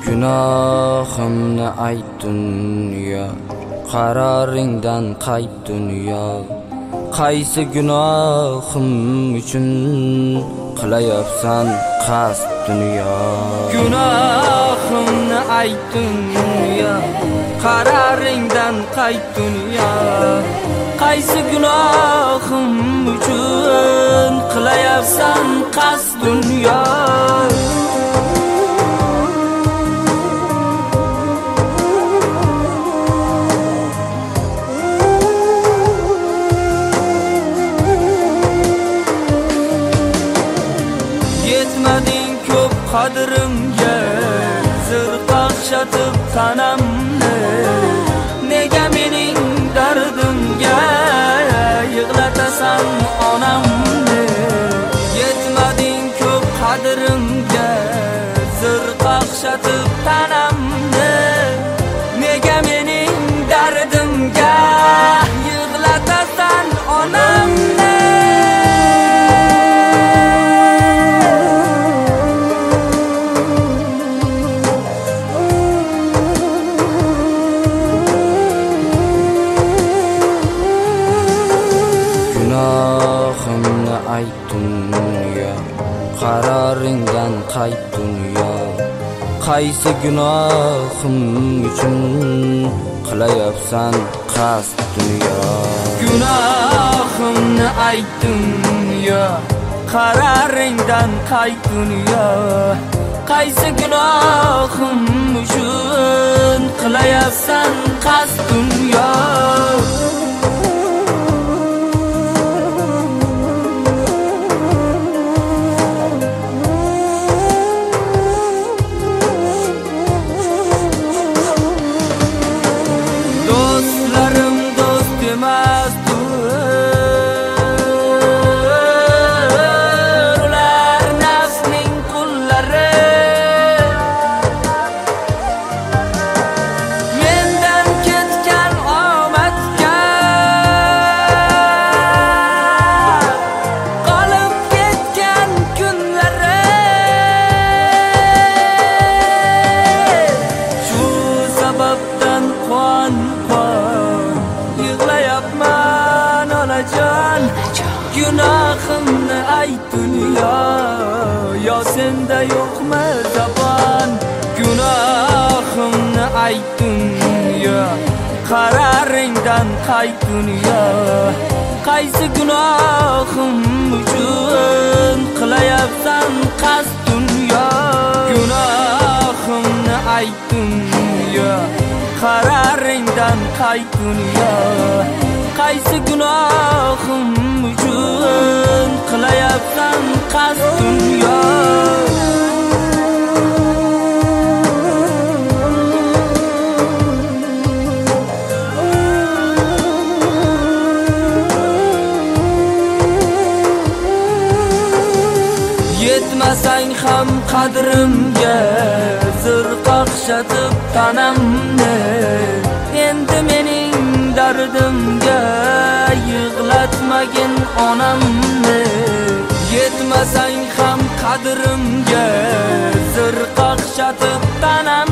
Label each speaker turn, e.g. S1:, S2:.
S1: Gunohimni ayt dunyo, qararingdan qayt dunyo. Qaysi gunohim uchun qilayapsan qasd dunyo? Gunohimni ayt dunyo, qararingdan qayt dunyo. Qaysi gunohim uchun qilayapsan qasd dunyo? Yetmading ko'p qadrimga, zirqaqshatib tanamni. Nega mening dardimga yig'latasan onamni? Yetmading ko'p qadrimga, zirqaqshatib tanamni. Nega mening dardimga yig'latasan onamni? Gunohimni ayt dunyo, qararingdan qayt dunyo. Qaysi gunohim uchun qilayapsan qasd dunyo? Gunohimni ayt dunyo, qararingdan qayt dunyo. Qaysi gunohim uchun qilayapsan qasd dunyo? Yig'layapman onajon, gunohimni ayt dunyo, yo senda yo'qmi zabon? Gunohimni ayt dunyo, qararingdan qayt dunyo. Qaysi gunohim uchun qilayapsan qasd dunyo? Gunohimni ayt dunyo, qararingdan qayt dunyo. Qaysi gunohim uchun qilayapsan qasd dunyo? Yetmasang ham qadrimga, zirqaqshatib tanamni. Endi mening dardimga yig'latmagin onamni. Yetmasang ham qadrimga, zirqaqshatib tanamni.